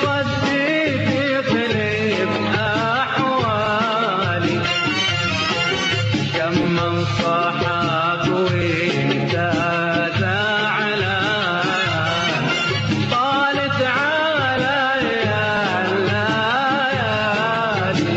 صديتي خلف أحوالي كم من صاحك وانت زعلان طالت علي الليالي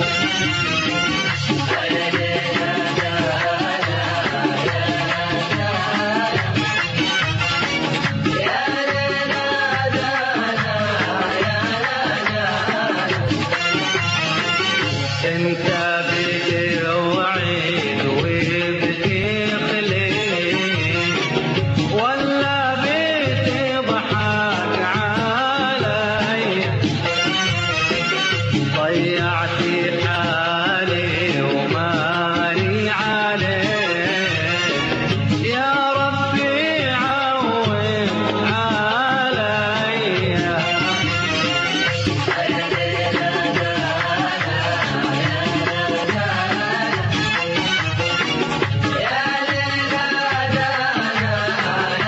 انت بدي وعيد وبدي خليل ولا بدي ضحك علي ضيعتي حالي ومالي عليك يا ربي عوض علي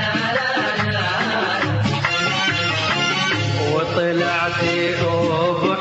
وطلعتي